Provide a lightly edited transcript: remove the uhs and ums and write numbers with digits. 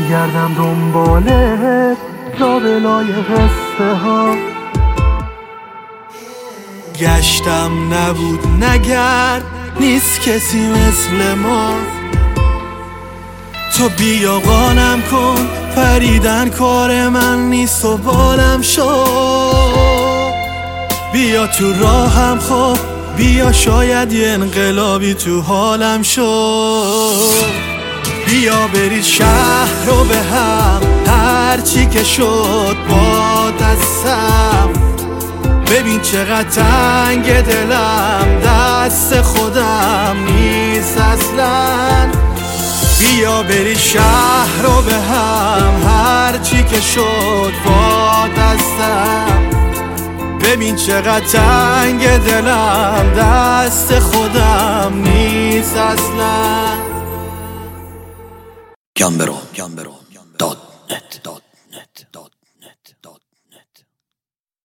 میگردم دنبالت لابلای قصه ها. گشتم نبود نگرد نیست کسی مثل ما. تو بیا قانم کن پریدن کار من نیست و بالم شد. بیا تو راهم خواب بیا شاید یه انقلابی تو حالم شد. بیا برید شهر رو به هم هرچی که شد با دستم. ببین چقدر تنگ دلم دست خودم نیست اصلا. بیا برید شهر رو به هم هرچی که شد با دستم. ببین چقدر تنگ دلم دست خودم نیست اصلا. Gambero.net